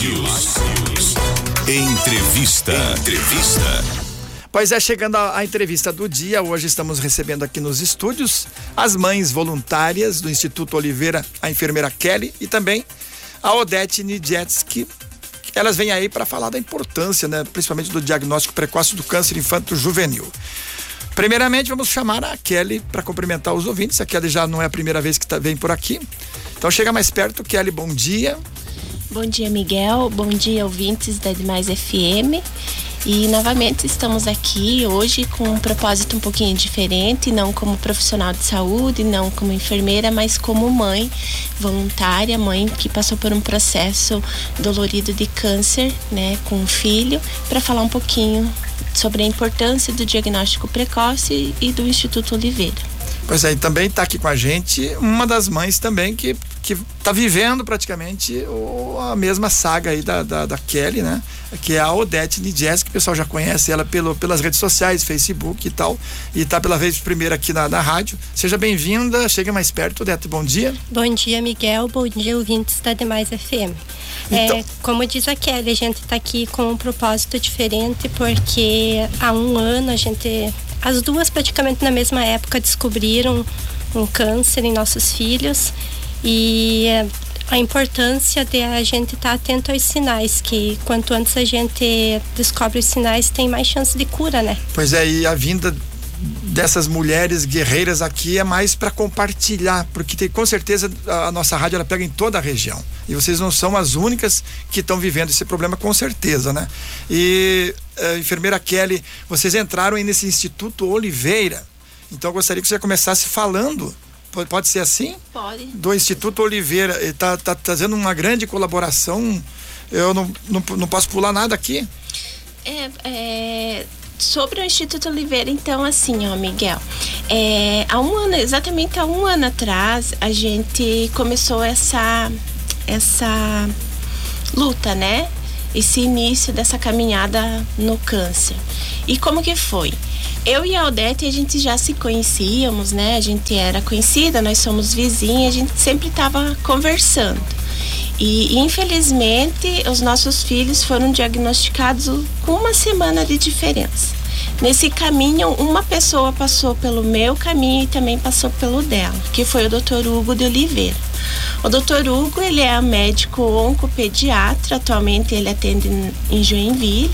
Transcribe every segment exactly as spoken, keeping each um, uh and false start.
News. Entrevista. Entrevista. Pois é, chegando a, a entrevista do dia, hoje estamos recebendo aqui nos estúdios as mães voluntárias do Instituto Oliveira, a enfermeira Kelly e também a Odete Niedzewski. Elas vêm aí para falar da importância, né, principalmente do diagnóstico precoce do câncer infanto-juvenil. Primeiramente, vamos chamar a Kelly para cumprimentar os ouvintes. A Kelly já não é a primeira vez que tá, vem por aqui. Então chega mais perto, Kelly, bom dia. Bom dia, Miguel. Bom dia, ouvintes da Demais F M. E novamente estamos aqui hoje com um propósito um pouquinho diferente, não como profissional de saúde, não como enfermeira, mas como mãe voluntária, mãe que passou por um processo dolorido de câncer, né, com um filho, para falar um pouquinho sobre a importância do diagnóstico precoce e do Instituto Oliveira. Pois é, e também está aqui com a gente uma das mães também que que está vivendo praticamente o, a mesma saga aí da, da, da Kelly, né? Que é a Odete Niedzewski, que o pessoal já conhece ela pelo, pelas redes sociais, Facebook e tal, e está pela vez primeira aqui na, na rádio. Seja bem-vinda, chega mais perto, Odete, bom dia. Bom dia, Miguel, bom dia, ouvintes da Demais F M. Então, é, como diz a Kelly, a gente está aqui com um propósito diferente, porque há um ano a gente, as duas praticamente na mesma época, descobriram um câncer em nossos filhos. E a importância de a gente estar atento aos sinais, que quanto antes a gente descobre os sinais, tem mais chance de cura, né? Pois é, e a vinda dessas mulheres guerreiras aqui é mais para compartilhar, porque tem, com certeza a nossa rádio ela pega em toda a região, e vocês não são as únicas que estão vivendo esse problema, com certeza, né? E a enfermeira Kelly, vocês entraram aí nesse Instituto Oliveira, então eu gostaria que você começasse falando. Pode ser assim? Pode. Do Instituto Oliveira, ele está tá trazendo uma grande colaboração. Eu não, não, não posso pular nada aqui. É, é, sobre o Instituto Oliveira, então, assim, ó, Miguel, é, há um ano, exatamente há um ano atrás, a gente começou essa, essa luta, né? Esse início dessa caminhada no câncer. E como que foi? Eu e a Odete, a gente já se conhecíamos, né? A gente era conhecida, nós somos vizinhas, a gente sempre estava conversando. E, infelizmente, os nossos filhos foram diagnosticados com uma semana de diferença. Nesse caminho, uma pessoa passou pelo meu caminho e também passou pelo dela, que foi o doutor Hugo de Oliveira. O doutor Hugo, ele é médico oncopediatra, atualmente ele atende em Joinville.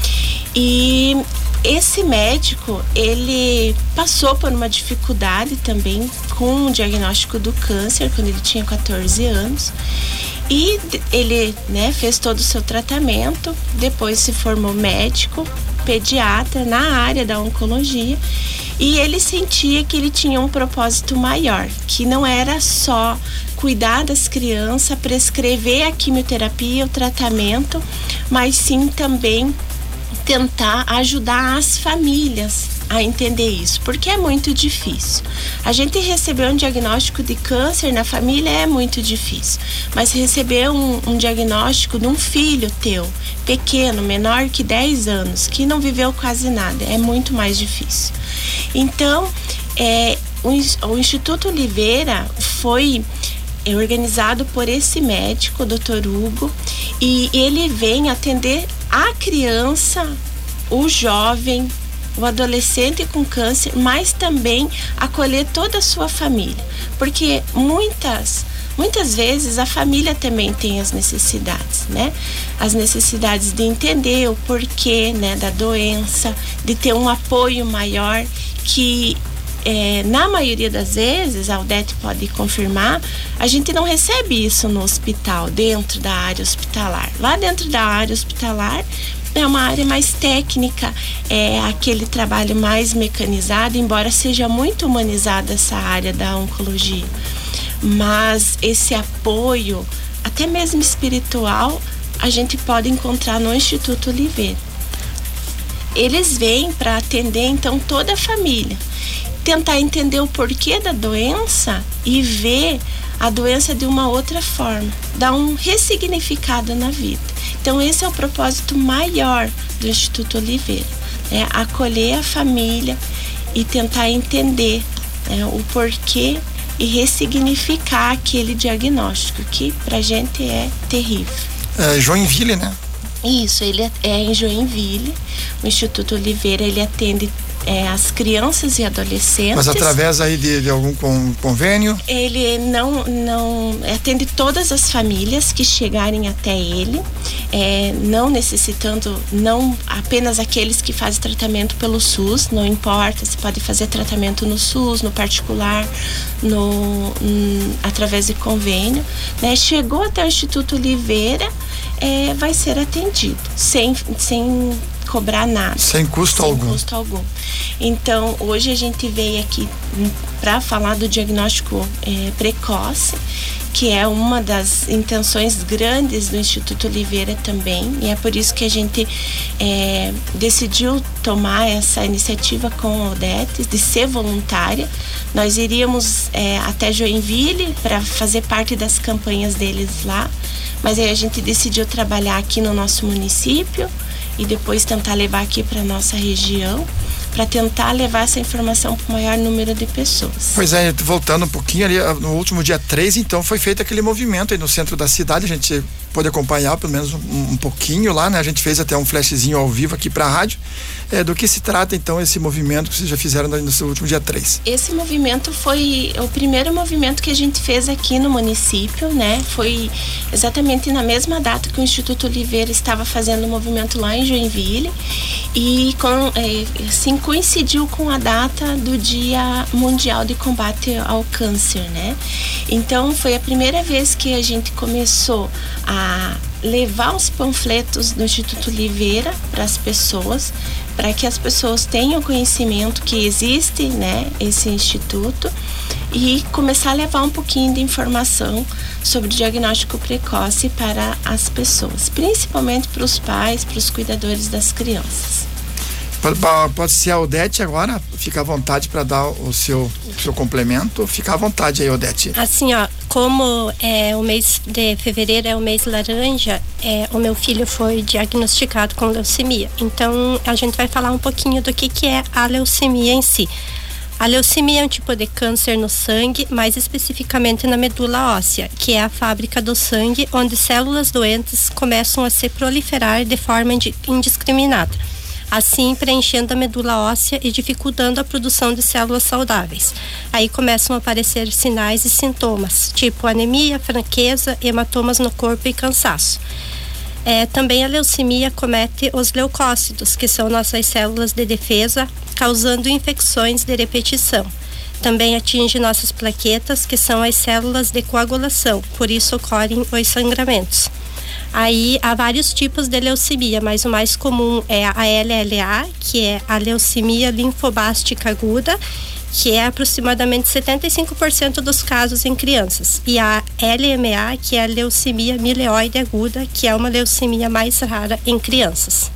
E esse médico, ele passou por uma dificuldade também com o diagnóstico do câncer, quando ele tinha quatorze anos. E ele, né, fez todo o seu tratamento, depois se formou médico, pediatra na área da oncologia, e ele sentia que ele tinha um propósito maior, que não era só cuidar das crianças, prescrever a quimioterapia, o tratamento, mas sim também tentar ajudar as famílias a entender isso, porque é muito difícil. A gente receber um diagnóstico de câncer na família é muito difícil, mas receber um, um diagnóstico de um filho teu, pequeno, menor que dez anos, que não viveu quase nada, é muito mais difícil. Então, é, o, o Instituto Oliveira foi é organizado por esse médico, o doutor Hugo, e ele vem atender a criança, o jovem, o adolescente com câncer, mas também acolher toda a sua família, porque muitas, muitas vezes a família também tem as necessidades, né? As necessidades de entender o porquê, né, da doença, de ter um apoio maior que É, na maioria das vezes, a Odete pode confirmar, a gente não recebe isso no hospital, dentro da área hospitalar. Lá dentro da área hospitalar é uma área mais técnica, é aquele trabalho mais mecanizado, embora seja muito humanizada essa área da oncologia. Mas esse apoio, até mesmo espiritual, a gente pode encontrar no Instituto Oliveira. Eles vêm para atender, então, toda a família. Tentar entender o porquê da doença e ver a doença de uma outra forma, dar um ressignificado na vida. Então esse é o propósito maior do Instituto Oliveira, né? Acolher a família e tentar entender, né, o porquê e ressignificar aquele diagnóstico que pra gente é terrível. é, Joinville, né? Isso, ele é em Joinville. O Instituto Oliveira, ele atende é, as crianças e adolescentes. Mas através aí de, de algum convênio? Ele não, não atende todas as famílias que chegarem até ele, é, não necessitando, não apenas aqueles que fazem tratamento pelo SUS, não importa, se pode fazer tratamento no SUS, no particular, no, hum, através de convênio, né? Chegou até o Instituto Oliveira, é, vai ser atendido, sem, sem cobrar nada. Sem custo sem algum. custo algum. Então, hoje a gente veio aqui para falar do diagnóstico é, precoce, que é uma das intenções grandes do Instituto Oliveira também, e é por isso que a gente é, decidiu tomar essa iniciativa com a Odete, de ser voluntária. Nós iríamos é, até Joinville para fazer parte das campanhas deles lá, mas aí a gente decidiu trabalhar aqui no nosso município e depois tentar levar aqui para nossa região, para tentar levar essa informação para o maior número de pessoas. Pois é, voltando um pouquinho ali, no último dia três, então, foi feito aquele movimento aí no centro da cidade, a gente pôde acompanhar pelo menos um, um pouquinho lá, né? A gente fez até um flashzinho ao vivo aqui para a rádio. É, do que se trata, então, esse movimento que vocês já fizeram no seu último dia três? Esse movimento foi o primeiro movimento que a gente fez aqui no município, né? Foi exatamente na mesma data que o Instituto Oliveira estava fazendo o movimento lá em Joinville, e com, é, assim, coincidiu com a data do Dia Mundial de Combate ao Câncer, né? Então, foi a primeira vez que a gente começou a levar os panfletos do Instituto Oliveira para as pessoas, para que as pessoas tenham conhecimento que existe, né, esse instituto, e começar a levar um pouquinho de informação sobre o diagnóstico precoce para as pessoas, principalmente para os pais, para os cuidadores das crianças. Pode, pode ser a Odete agora, fica à vontade para dar o seu, o seu complemento, fica à vontade aí, Odete. Assim, ó, como é, o mês de fevereiro é o mês laranja, é, o meu filho foi diagnosticado com leucemia, então a gente vai falar um pouquinho do que, que é a leucemia em si. A leucemia é um tipo de câncer no sangue, mais especificamente na medula óssea, que é a fábrica do sangue, onde células doentes começam a se proliferar de forma indiscriminada, assim preenchendo a medula óssea e dificultando a produção de células saudáveis. Aí começam a aparecer sinais e sintomas, tipo anemia, fraqueza, hematomas no corpo e cansaço. É, também a leucemia comete os leucócitos, que são nossas células de defesa, causando infecções de repetição. Também atinge nossas plaquetas, que são as células de coagulação, por isso ocorrem os sangramentos. Aí há vários tipos de leucemia, mas o mais comum é a L L A, que é a leucemia linfobástica aguda, que é aproximadamente setenta e cinco por cento dos casos em crianças, e a L M A, que é a leucemia mieloide aguda, que é uma leucemia mais rara em crianças.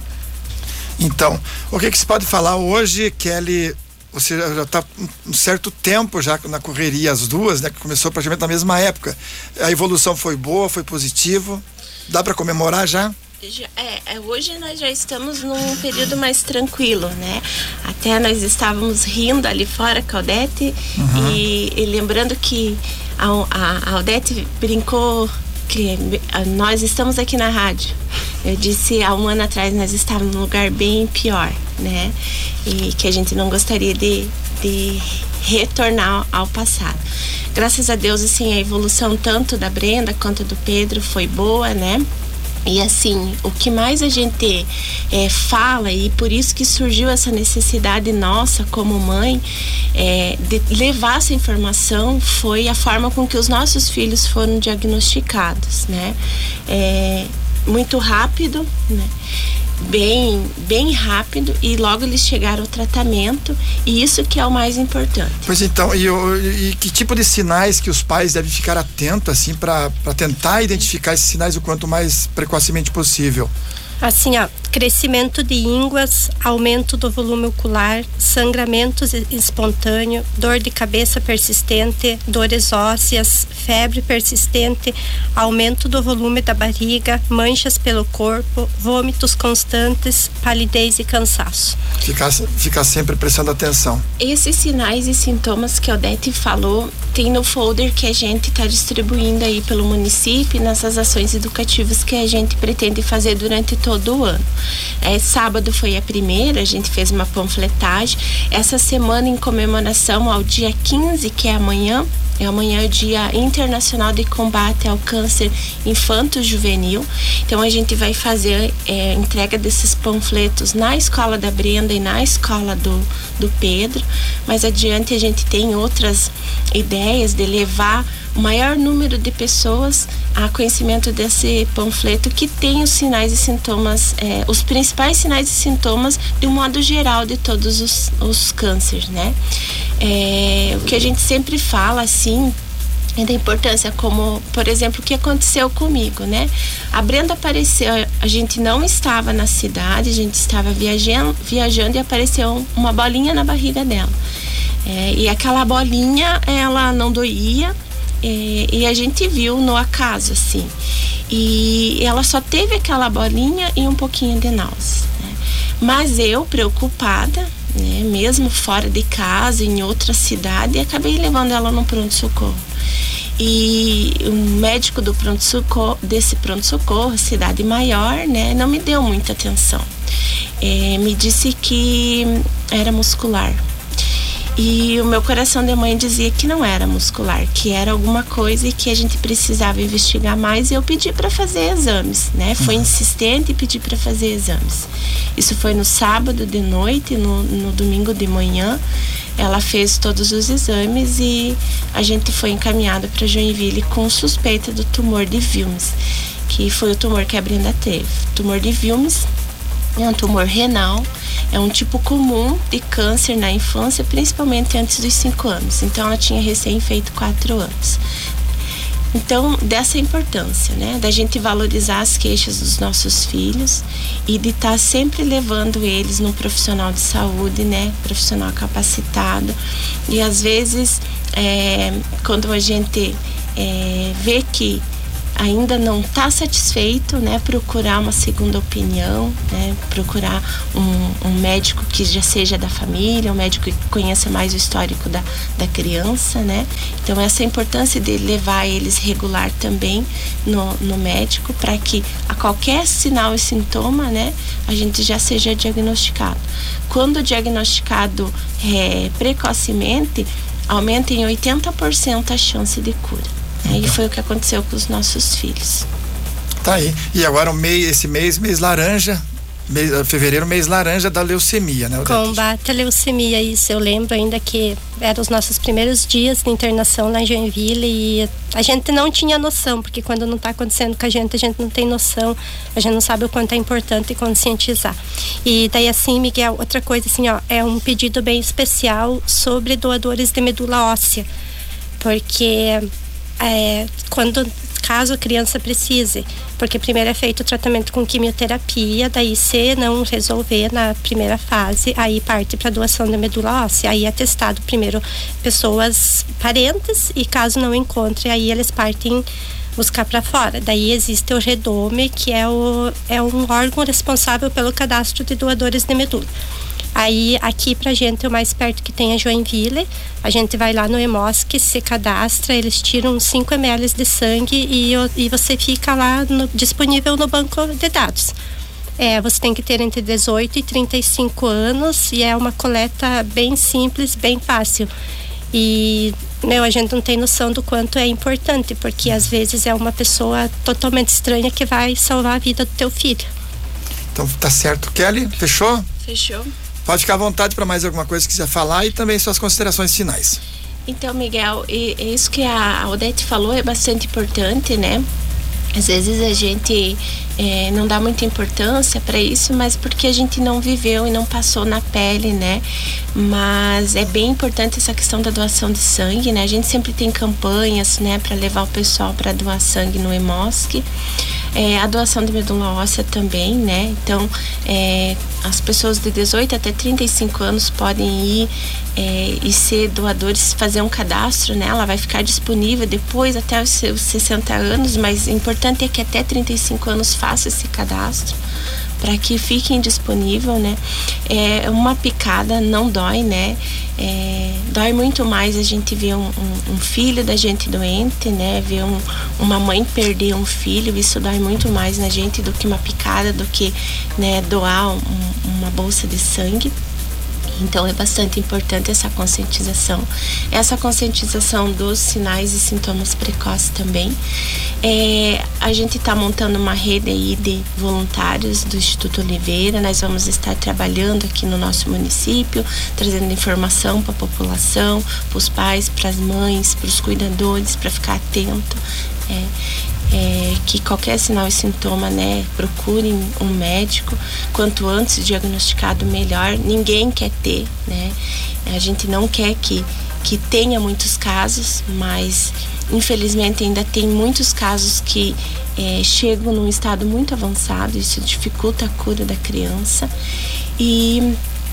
Então, o que que se pode falar hoje, Kelly? Você já está um certo tempo já na correria, as duas, né? Que começou praticamente na mesma época. A evolução foi boa, foi positivo? Dá para comemorar já? É, hoje nós já estamos num período mais tranquilo, né? Até nós estávamos rindo ali fora com a Odete, uhum. e, e lembrando que a, a, a Odete brincou que nós estamos aqui na rádio. Eu disse há um ano atrás nós estávamos num lugar bem pior, né? E que a gente não gostaria de, de retornar ao passado. Graças a Deus, assim, a evolução tanto da Brenda quanto do Pedro foi boa, né? E assim, o que mais a gente é, fala, e por isso que surgiu essa necessidade nossa como mãe, é, de levar essa informação, foi a forma com que os nossos filhos foram diagnosticados, né? É, muito rápido, né? Bem, bem rápido, e logo eles chegaram ao tratamento, e isso que é o mais importante. Pois então, e, e que tipo de sinais que os pais devem ficar atentos, assim, para tentar identificar esses sinais o quanto mais precocemente possível? Assim, ó, crescimento de ínguas, aumento do volume ocular, sangramento espontâneo, dor de cabeça persistente, dores ósseas, febre persistente, aumento do volume da barriga, manchas pelo corpo, vômitos constantes, palidez e cansaço. Ficar, ficar sempre prestando atenção. Esses sinais e sintomas que a Odete falou tem no folder que a gente está distribuindo aí pelo município, nessas ações educativas que a gente pretende fazer durante todo o ano. É, sábado foi a primeira, a gente fez uma panfletagem. Essa semana, em comemoração ao dia quinze, que é amanhã, é amanhã o Dia Internacional de Combate ao Câncer Infanto-Juvenil. Então a gente vai fazer é, entrega desses panfletos na escola da Brenda e na escola do, do Pedro. Mais adiante a gente tem outras ideias de levar o maior número de pessoas a conhecimento desse panfleto que tem os sinais e sintomas, é, os principais sinais e sintomas de um modo geral de todos os, os cânceres, né? É, o que a gente sempre fala, assim, é da importância, como, por exemplo, o que aconteceu comigo, né? A Brenda apareceu, a gente não estava na cidade, a gente estava viajando, viajando e apareceu uma bolinha na barriga dela. É, e aquela bolinha, ela não doía, é, e a gente viu no acaso, assim. E ela só teve aquela bolinha e um pouquinho de náusea, né? Mas eu, preocupada, né, mesmo fora de casa, em outra cidade, acabei levando ela no pronto-socorro. E o médico do pronto-socorro, desse pronto-socorro, cidade maior, né, não me deu muita atenção. É, me disse que era muscular. E o meu coração de mãe dizia que não era muscular, que era alguma coisa e que a gente precisava investigar mais, e eu pedi para fazer exames, né? Foi insistente e pedi para fazer exames. Isso foi no sábado de noite, no, no domingo de manhã. Ela fez todos os exames e a gente foi encaminhado para Joinville com suspeita do tumor de Wilms, que foi o tumor que a Brenda teve. Tumor de Wilms é um tumor renal, é um tipo comum de câncer na infância, principalmente antes dos cinco anos. Então ela tinha recém feito quatro anos. Então, dessa importância, né, da gente valorizar as queixas dos nossos filhos e de estar sempre levando eles num profissional de saúde, né, profissional capacitado. E às vezes, é, quando a gente é, vê que ainda não está satisfeito, né, procurar uma segunda opinião, né, procurar um, um médico que já seja da família, um médico que conheça mais o histórico da, da criança, né. Então essa importância de levar eles regular também no, no médico, para que a qualquer sinal e sintoma, né, a gente já seja diagnosticado. Quando diagnosticado é, precocemente, aumenta em oitenta por cento a chance de cura. Então. E foi o que aconteceu com os nossos filhos. Tá aí. E agora o mês, esse mês, mês laranja, mês, fevereiro, mês laranja da leucemia, né? Combate a leucemia, isso. Eu lembro ainda que eram os nossos primeiros dias de internação lá em Joinville e a gente não tinha noção, porque quando não está acontecendo com a gente, a gente não tem noção, a gente não sabe o quanto é importante conscientizar. E daí assim, Miguel, outra coisa assim, ó, é um pedido bem especial sobre doadores de medula óssea, porque É, quando, caso a criança precise, porque primeiro é feito o tratamento com quimioterapia, daí se não resolver na primeira fase, aí parte para doação de medula óssea, aí é testado primeiro pessoas parentes e caso não encontre, aí eles partem buscar para fora. Daí existe o REDOME, que é, o, é um órgão responsável pelo cadastro de doadores de medula. Aí aqui pra gente o mais perto que tem é Joinville, a gente vai lá no EMOSC, se cadastra, eles tiram cinco mililitros de sangue e, e você fica lá no, disponível no banco de dados. É, você tem que ter entre dezoito e trinta e cinco anos e é uma coleta bem simples, bem fácil. E, meu, a gente não tem noção do quanto é importante, porque às vezes é uma pessoa totalmente estranha que vai salvar a vida do teu filho. Então tá certo. Kelly, fechou? Fechou. Pode ficar à vontade para mais alguma coisa que quiser falar e também suas considerações finais. Então, Miguel, e, e isso que a Odete falou é bastante importante, né? Às vezes a gente é, não dá muita importância para isso, mas porque a gente não viveu e não passou na pele, né? Mas é bem importante essa questão da doação de sangue, né? A gente sempre tem campanhas, né, para levar o pessoal para doar sangue no EMOSC. É, a doação de medula óssea também, né? Então, É, as pessoas de dezoito até trinta e cinco anos podem ir é, e ser doadores, fazer um cadastro, né? Ela vai ficar disponível depois até os seus sessenta anos, mas o importante é que até trinta e cinco anos faça esse cadastro para que fiquem disponível, né? É, uma picada não dói, né? É, dói muito mais a gente ver um, um, um filho da gente doente, né? Ver um, uma mãe perder um filho, isso dói muito mais na gente do que uma picada, do que, né, doar um, uma bolsa de sangue. Então é bastante importante essa conscientização, essa conscientização dos sinais e sintomas precoces também. É, a gente está montando uma rede aí de voluntários do Instituto Oliveira. Nós vamos estar trabalhando aqui no nosso município, trazendo informação para a população, para os pais, para as mães, para os cuidadores, para ficar atento. É, É, que qualquer sinal e sintoma, né, procurem um médico. Quanto antes diagnosticado, melhor. Ninguém quer ter, né? A gente não quer que, que tenha muitos casos, mas infelizmente ainda tem muitos casos que é, chegam num estado muito avançado. Isso dificulta a cura da criança. E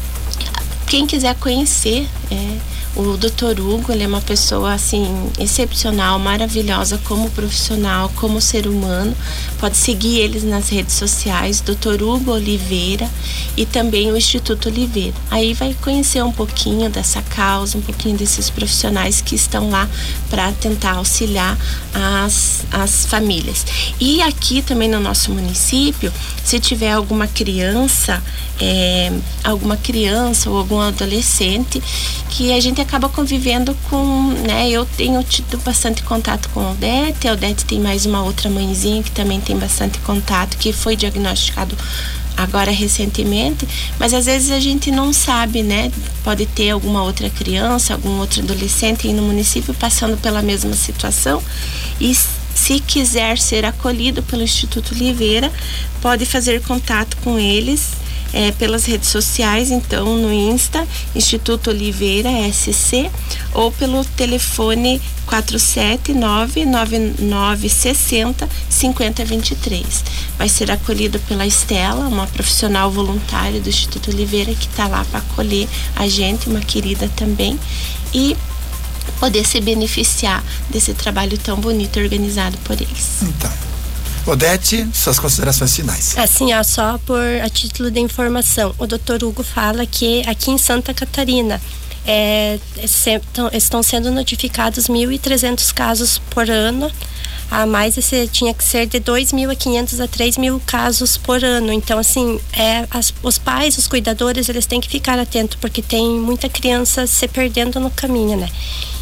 quem quiser conhecer, é, o doutor Hugo, ele é uma pessoa assim excepcional, maravilhosa como profissional, como ser humano. Pode seguir eles nas redes sociais, doutor Hugo Oliveira, e também o Instituto Oliveira. Aí vai conhecer um pouquinho dessa causa, um pouquinho desses profissionais que estão lá para tentar auxiliar as, as famílias. E aqui também no nosso município, se tiver alguma criança, é, alguma criança ou algum adolescente que a gente acaba convivendo com, né, eu tenho tido bastante contato com a Odete, a Odete tem mais uma outra mãezinha que também tem bastante contato, que foi diagnosticado agora recentemente, mas às vezes a gente não sabe, né, pode ter alguma outra criança, algum outro adolescente aí no município passando pela mesma situação, e se quiser ser acolhido pelo Instituto Oliveira, pode fazer contato com eles É, pelas redes sociais, então no Insta, Instituto Oliveira S C, ou pelo telefone quatro sete nove, nove nove seis zero, cinco zero dois três. Vai ser acolhido pela Estela, uma profissional voluntária do Instituto Oliveira que está lá para acolher a gente, uma querida também, e poder se beneficiar desse trabalho tão bonito organizado por eles. Então, Odete, suas considerações finais. Assim, ó, só por a título de informação, o doutor Hugo fala que aqui em Santa Catarina é, estão sendo notificados mil e trezentos casos por ano. A mais esse tinha que ser de dois mil e quinhentos a três mil casos por ano. Então, assim, é, as, os pais, os cuidadores, eles têm que ficar atentos, porque tem muita criança se perdendo no caminho, né?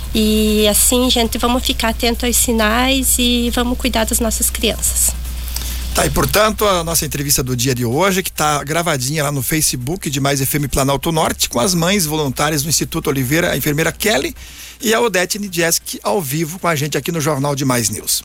E assim, gente, vamos ficar atento aos sinais e vamos cuidar das nossas crianças. Tá, e portanto, a nossa entrevista do dia de hoje, que tá gravadinha lá no Facebook de Mais F M Planalto Norte, com as mães voluntárias do Instituto Oliveira, a enfermeira Kelly e a Odete Nijeski ao vivo com a gente aqui no Jornal de Mais News.